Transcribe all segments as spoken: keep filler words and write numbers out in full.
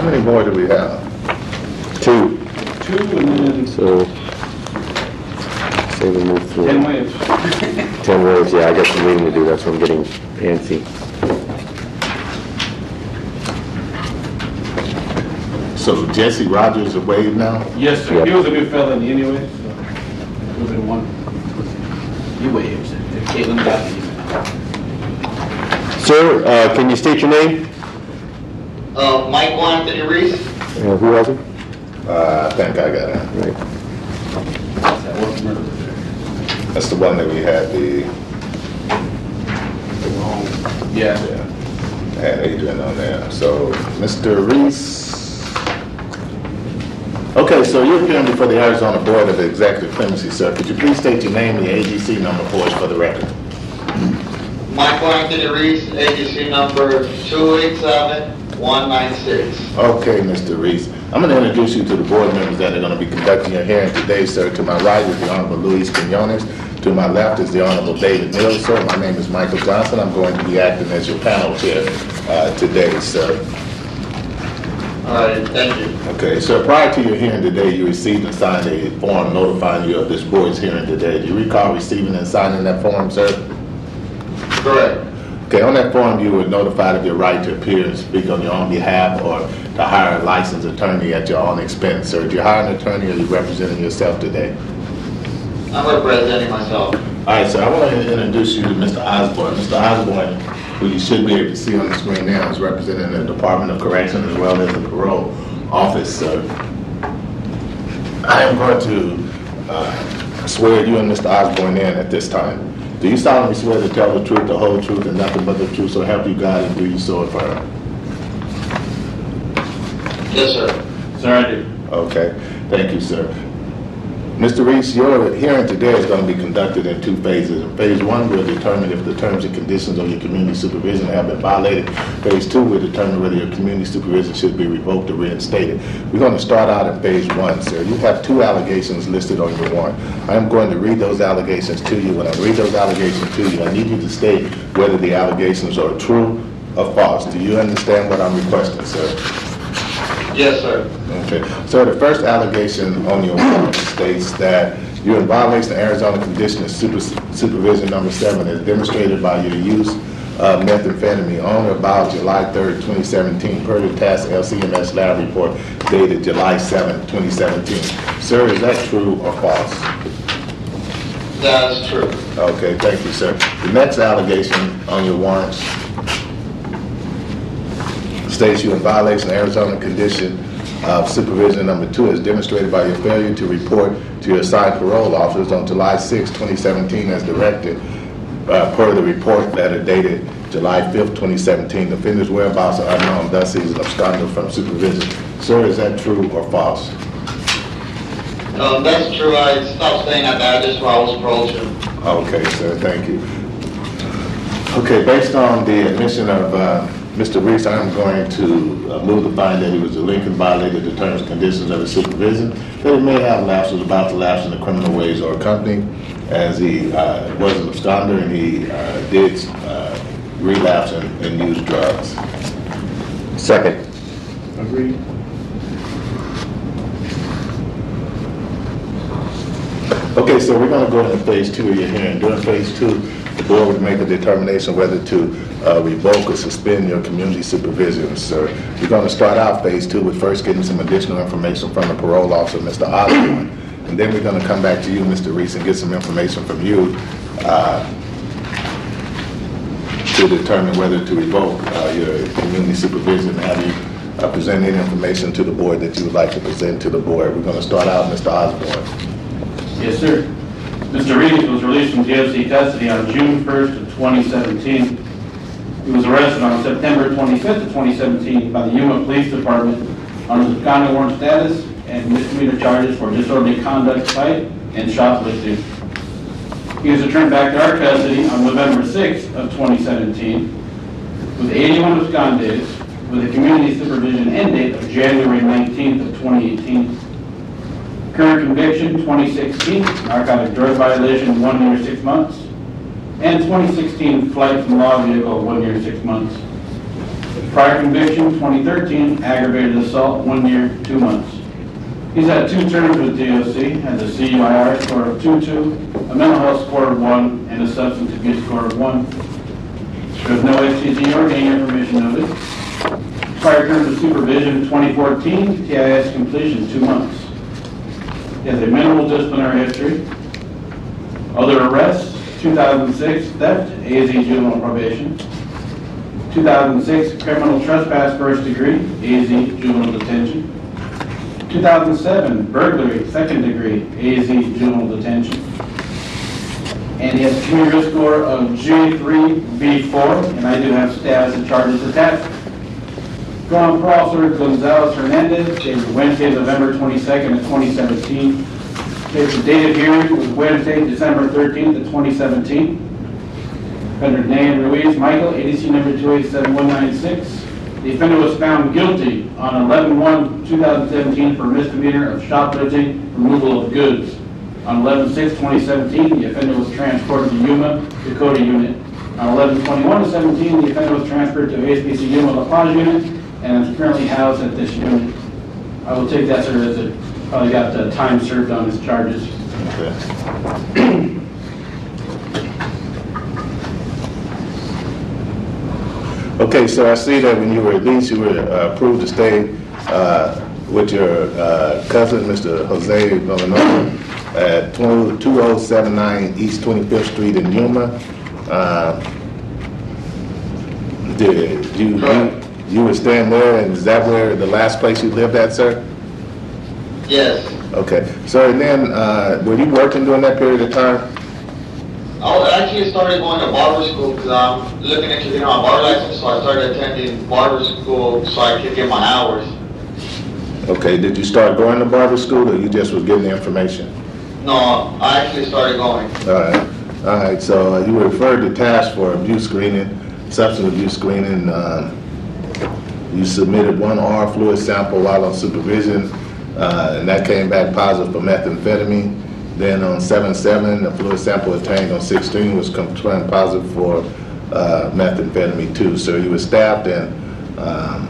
How many more do we have? Two. Two and then So, say we move through. ten waves. Ten waves, yeah, I got some reading to do, that's why I'm getting antsy. So Jesse Rogers is a wave now? Yes, sir. Yep. He was a good felon anyway, so it would have been one. He waves. If Caitlin got the email. Sir, uh, can you state your name? Uh, Michael Anthony Reese. Uh, who was it? Uh, I think I got it. Right. That was murder. That's the one that we had the, Yeah. yeah, had Adrian on there. So, Mister Reese. Okay, so you're appearing before the Arizona Board of Executive Clemency, sir. Could you please state your name and the A G C number for us for the record? Michael Anthony Reese, A G C number two eight seven one nine six. Okay, Mister Reese. I'm going to introduce you to the board members that are going to be conducting your hearing today, sir. To my right is the Honorable Luis Quinones. To my left is the Honorable David Mills, sir. My name is Michael Johnson. I'm going to be acting as your panel chair uh, today, sir. All right, thank you. Okay, so prior to your hearing today, you received and signed a form notifying you of this board's hearing today. Do you recall receiving and signing that form, sir? Correct. Okay, on that form, you were notified of your right to appear and speak on your own behalf or to hire a licensed attorney at your own expense, sir. Did you hire an attorney or are you representing yourself today? I'm representing myself. All right, sir, I want to introduce you to Mister Osborne. Mister Osborne, who you should be able to see on the screen now, is representing the Department of Corrections as well as the parole office, sir. I am going to uh, swear you and Mister Osborne in at this time. Do you solemnly swear to tell the truth, the whole truth, and nothing but the truth, so help you God, and do you so affirm? Yes, sir. Sir, I do. Okay, thank you, sir. Mister Reese, your hearing today is going to be conducted in two phases. In phase one, we'll determine if the terms and conditions of your community supervision have been violated. Phase two, we'll determine whether your community supervision should be revoked or reinstated. We're going to start out in phase one, sir. You have two allegations listed on your warrant. I am going to read those allegations to you. When I read those allegations to you, I need you to state whether the allegations are true or false. Do you understand what I'm requesting, sir? Yes, sir. Okay. So the first allegation on your warrant states that you're in violation of Arizona Condition of Super, Supervision number seven as demonstrated by your use of methamphetamine on or about July third, twenty seventeen, per the task L C M S lab report dated July seventh, twenty seventeen. Sir, is that true or false? That is true. Okay, thank you, sir. The next allegation on your warrant states you in violation of Arizona Condition of Supervision number two as demonstrated by your failure to report to your assigned parole officers on July sixth, twenty seventeen as directed uh, per the report letter dated July fifth, twenty seventeen. The offender's whereabouts are unknown, thus he's an absconder from supervision. Sir, is that true or false? Um, that's true. I stopped staying at that address while I was approaching. Okay, sir, thank you. Okay, based on the admission of uh, Mister Reese, I am going to uh, move to find that he was delinquent, violated the terms and conditions of his supervision, that he may have lapsed, was about to lapse in the criminal ways or company, as he uh, was an absconder and he uh, did uh, relapse and, and use drugs. Second. Agreed. Okay, so we're going to go into phase two of your hearing. During phase two, the board would make a determination whether to uh, revoke or suspend your community supervision, sir. We're going to start out phase two with first getting some additional information from the parole officer, Mister Osborne, and then we're going to come back to you, Mister Reese, and get some information from you uh, to determine whether to revoke uh, your community supervision. Have you uh, present any information to the board that you would like to present to the board? We're going to start out, Mister Osborne. Yes, sir. Mister Reese was released from J F C custody on June first of twenty seventeen. He was arrested on September twenty-fifth of twenty seventeen by the Yuma Police Department on his absconding warrant status and misdemeanor charges for disorderly conduct, fight, and shoplifting. He was returned back to our custody on November sixth of twenty seventeen with eighty-one abscond days with a community supervision end date of January nineteenth of twenty eighteen. Current conviction, twenty sixteen, narcotic drug violation, one year, six months. And twenty sixteen, flight from law vehicle, one year, six months. Prior conviction, twenty thirteen, aggravated assault, one year, two months. He's had two terms with D O C, has a C U I R score of two two, a mental health score of one, and a substance abuse score of one. There's no S T D or gang information noted. Prior terms of supervision, twenty fourteen, T I S completion, two months. He has a minimal disciplinary history. Other arrests, two thousand six, theft, A Z juvenile probation. two thousand six, criminal trespass first degree, A Z juvenile detention. two thousand seven, burglary second degree, A Z juvenile detention. And he has a community risk score of G three B four, and I do have status and charges attached. Going for Officer Gonzalez Hernandez, dated Wednesday, November twenty-second of twenty seventeen. The date of hearing was Wednesday, December thirteenth of twenty seventeen. Offender name Ruiz Michael, A D C number two eight seven one nine six. The offender was found guilty on eleven one two thousand seventeen for misdemeanor of shoplifting, removal of goods. On eleven six twenty seventeen, the offender was transported to Yuma, Dakota unit. On eleven twenty-one seventeen, the offender was transferred to A S B C Yuma La Paz unit and is currently housed at this unit. I will take that, sir, as it probably got uh, time served on his charges. Okay. Okay, so I see that when you were released, you were uh, approved to stay uh, with your uh, cousin, Mister Jose Villanova, at two oh seven nine East twenty-fifth Street in Yuma. Uh, did you, you you were staying there, and is that where the last place you lived at, sir? Yes. Okay, so and then uh, were you working during that period of time? I actually started going to barber school because I'm looking into getting my bar license, so I started attending barber school so I could get my hours. Okay, did you start going to barber school, or you just was getting the information? No, I actually started going. All right, all right. So uh, you were referred to task for abuse screening, substance abuse screening. Uh, you submitted one R fluid sample while on supervision, uh, and that came back positive for methamphetamine. Then on seven seven, the fluid sample obtained on sixteen was confirmed positive for uh, methamphetamine too. So you were stabbed and um,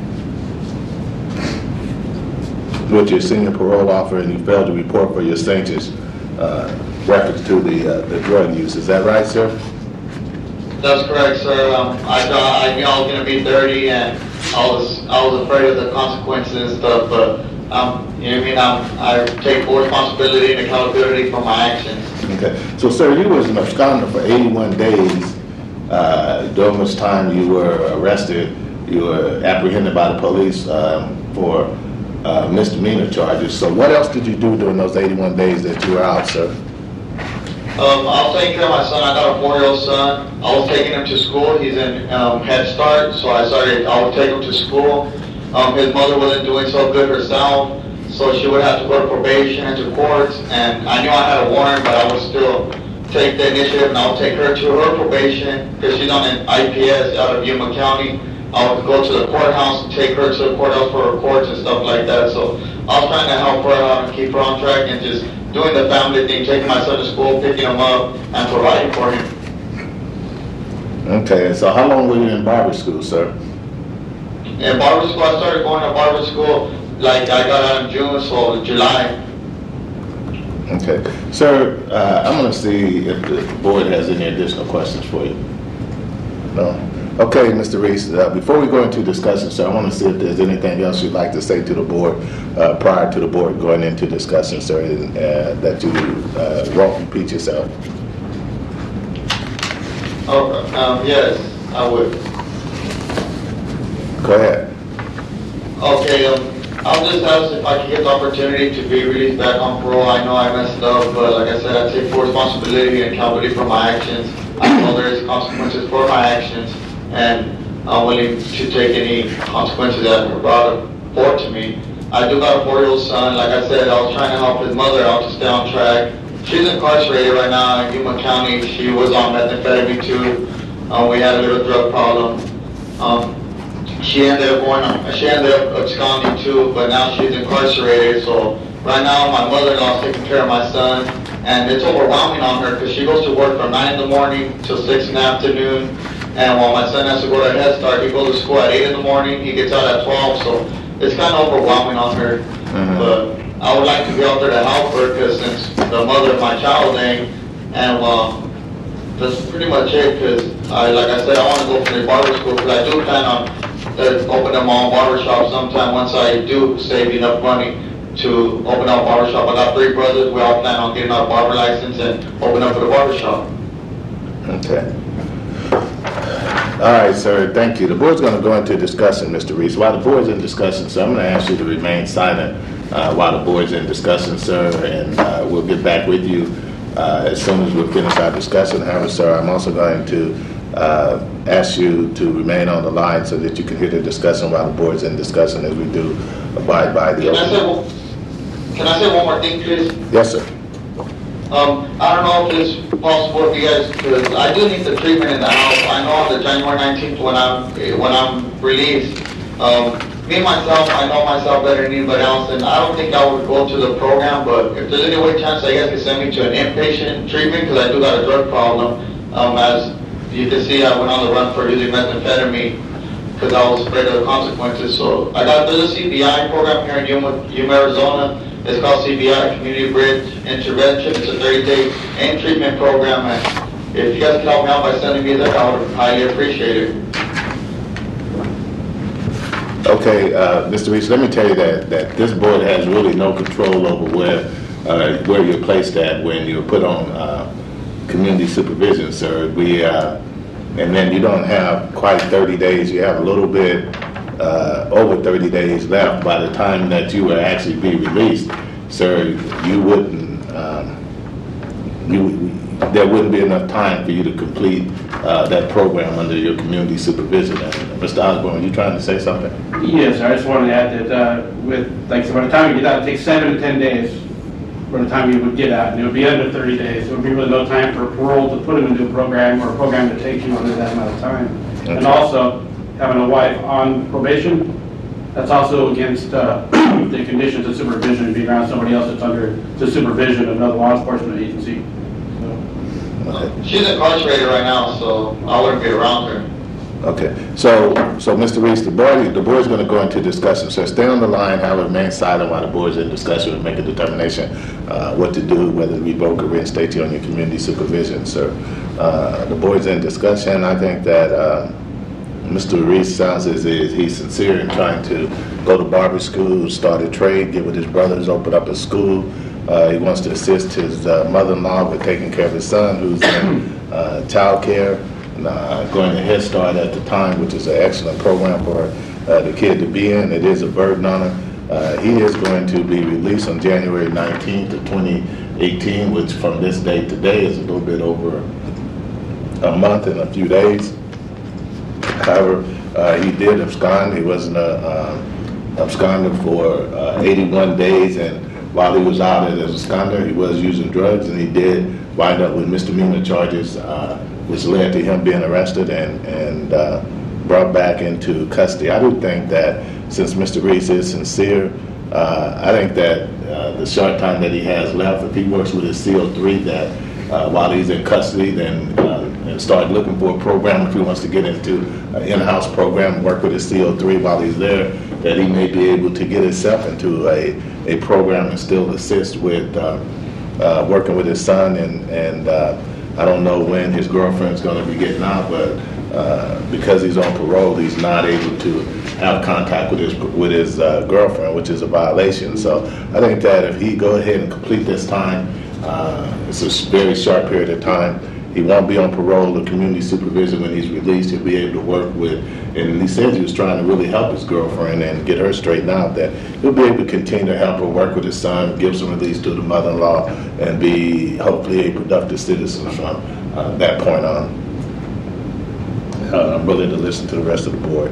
with your senior parole officer, and you failed to report for your sanctions uh, reference to the uh, the drug use. Is that right, sir? That's correct, sir. Um, I thought I knew I was going to be thirty, and I was I was afraid of the consequences and stuff. But um, you know what I mean? Um, I take full responsibility and accountability for my actions. Okay. So, sir, you was in absconder for eighty-one days. Uh, during which time you were arrested, you were apprehended by the police um, for uh, misdemeanor charges. So, what else did you do during those eighty-one days that you were out, sir? Um, I was taking care of my son. I got a four-year-old son. I was taking him to school. He's in um, Head Start, so I started. I would take him to school. Um, his mother wasn't doing so good herself, so she would have to go to probation and to courts. And I knew I had a warrant, but I would still take the initiative, and I would take her to her probation because she's on an I P S out of Yuma County. I would go to the courthouse and take her to the courthouse for her courts and stuff like that. So I was trying to help her out and keep her on track and just doing the family thing, taking my son to school, picking him up, and providing for him. Okay, so how long were you in barber school, sir? In barber school, I started going to barber school, like I got out in June, so July. Okay. Sir, uh, I'm going to see if the board has any additional questions for you. No? Okay, Mister Reese, uh, before we go into discussion, sir, I want to see if there's anything else you'd like to say to the board uh, prior to the board going into discussion, sir, and, uh, that you uh, won't repeat yourself. Oh, um, yes, I would. Go ahead. Okay, um, I'll just ask if I can get the opportunity to be released back on parole. I know I messed up, but like I said, I take full responsibility and accountability for my actions. I know there is consequences for my actions, and I'm willing to take any consequences that are brought forward to me. I do got a four-year-old son. Like I said, I was trying to help his mother out to stay on track. She's incarcerated right now in Yuma County. She was on methamphetamine too. Um, we had a little drug problem. Um, she ended up going on, she ended up absconding too, but now she's incarcerated. So right now my mother-in-law is taking care of my son, and it's overwhelming on her because she goes to work from nine in the morning till six in the afternoon. And while my son has to go to Head Start, he goes to school at eight in the morning, he gets out at twelve, so it's kind of overwhelming on her. Mhm. But I would like to be out there to help her, because since the mother of my child ain't, and uh, that's pretty much it, because I, like I said, I want to go for the barber school, because I do plan on uh, opening my own barber shop sometime once I do save enough money to open up a barber shop. I got three brothers, we all plan on getting our barber license and open up for the barber shop. Okay. All right, sir, thank you. The board's going to go into discussion, Mister Reese. While the board's in discussion, sir, I'm going to ask you to remain silent uh, while the board's in discussion, sir, and uh, we'll get back with you uh, as soon as we finish our discussion. However, sir, I'm also going to uh, ask you to remain on the line so that you can hear the discussion while the board's in discussion, as we do abide by the Can I say, open. one- can I say one more thing, please? Yes, sir. Um, I don't know if it's possible if you guys, because I do need the treatment in the house. I know on the January nineteenth when I'm, when I'm released, um, me and myself, I know myself better than anybody else, and I don't think I would go to the program, but if there's any way chance that you guys can send me to an inpatient treatment, because I do got a drug problem, um, as you can see, I went on the run for using methamphetamine, because I was afraid of the consequences. So I got, there's a C B I program here in Yuma, Yuma, Arizona. It's called C B I, Community Bridge Intervention. It's a thirty-day in treatment program, and if you guys can help me out by sending me there, I would highly appreciate it. Okay, uh, Mister Reese, let me tell you that, that this board has really no control over where, uh, where you're placed at when you're put on uh, community supervision, sir. We, uh, and then you don't have quite thirty days. You have a little bit uh, over thirty days left. By the time that you will actually be released, sir, you wouldn't, um, you, there wouldn't be enough time for you to complete uh, that program under your community supervision. And Mister Osborne, are you trying to say something? Yes, I just wanted to add that uh, with, like, so by the time you get out, it takes seven to ten days by the time you would get out, and it would be under thirty days. There would be really no time for parole to put him into a program or a program to take you under that amount of time. Okay. And also, having a wife on probation, that's also against uh, the conditions of supervision, being around somebody else that's under the supervision of another law enforcement agency. So, Okay. She's incarcerated right now, so I wouldn't be around her. Okay, so, so Mister Reese, the board, the board's going to go into discussion, so stay on the line, have remain silent while the board's in discussion and make a determination uh, what to do, whether to revoke or reinstate you on your community supervision, sir. Uh, the board's in discussion. I think that uh, Mister Reese sounds as if he's sincere in trying to go to barber school, start a trade, get with his brothers, open up a school. Uh, he wants to assist his uh, mother-in-law with taking care of his son, who's in uh, child care. Uh, going to Head Start at the time, which is an excellent program for uh, the kid to be in. It is a burden on him. Uh, he is going to be released on January nineteenth of twenty eighteen, which from this date today is a little bit over a month and a few days. However, uh, he did abscond. He wasn't a uh, absconder for uh, eighty-one days, and while he was out as a absconder, he was using drugs, and he did wind up with misdemeanor charges, uh, which led to him being arrested and, and uh, brought back into custody. I do think that since Mister Reese is sincere, uh, I think that uh, the short time that he has left, if he works with his C O three, that uh, while he's in custody, then uh, and start looking for a program if he wants to get into an in-house program, work with his C O three while he's there, that he may be able to get himself into a, a program and still assist with uh, uh, working with his son and, and uh, I don't know when his girlfriend's going to be getting out, but uh, because he's on parole, he's not able to have contact with his with his uh, girlfriend, which is a violation. So I think that if he go ahead and complete this time, uh, it's a very short period of time. He won't be on parole or community supervision when he's released. He'll be able to work with, and he said he was trying to really help his girlfriend and get her straightened out, that he'll be able to continue to help her work with his son, give some release to the mother-in-law, and be hopefully a productive citizen from uh, that point on. Uh, I'm willing to listen to the rest of the board.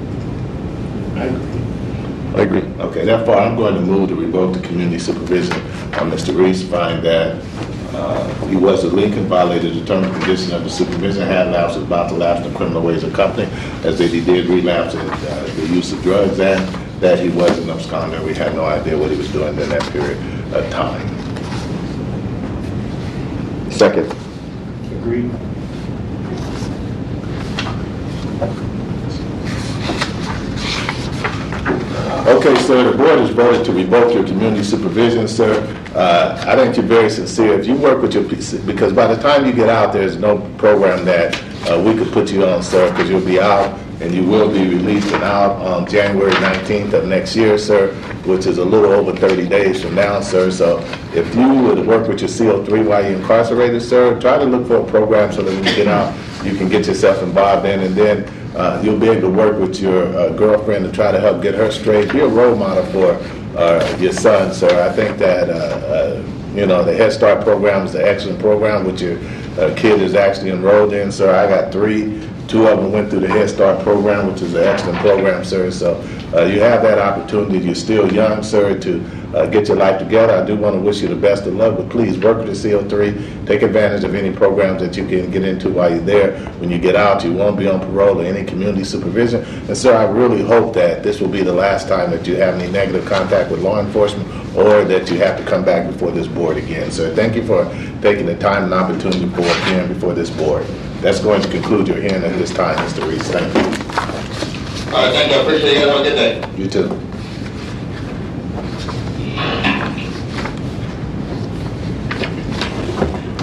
I agree. Okay, therefore, I'm going to move to revoke the community supervision on Mister Reese, find that uh, he was a Lincoln, violated the term and condition of the supervision, had lapsed, was about to lapse in criminal ways of company, as that he did relapse in uh, the use of drugs, and that he was an absconder. We had no idea what he was doing in that period of time. Second. agreed. Okay, sir, the board has voted to revoke your community supervision, sir. Uh, I think you're very sincere. If you work with your, because by the time you get out, there's no program that uh, we could put you on, sir, because you'll be out and you will be released and out on January nineteenth of next year, sir, which is a little over thirty days from now, sir. So if you would work with your C O three while you're incarcerated, sir, try to look for a program so that when you get out, you can get yourself involved in, and then Uh, you'll be able to work with your uh, girlfriend to try to help get her straight. Be a role model for uh, your son, sir. I think that, uh, uh, you know, the Head Start program is an excellent program, which your uh, kid is actually enrolled in, sir. I got three. Two of them went through the Head Start program, which is an excellent program, sir. So uh, you have that opportunity. You're still young, sir, to uh, get your life together. I do want to wish you the best of luck, but please work with the C O three. Take advantage of any programs that you can get into while you're there. When you get out, you won't be on parole or any community supervision. And, sir, I really hope that this will be the last time that you have any negative contact with law enforcement or that you have to come back before this board again. Sir, thank you for taking the time and opportunity for appearing before this board. That's going to conclude your hearing at this time, Mister Reese. Thank you. All right, thank you. I appreciate it. Have a good day. You too.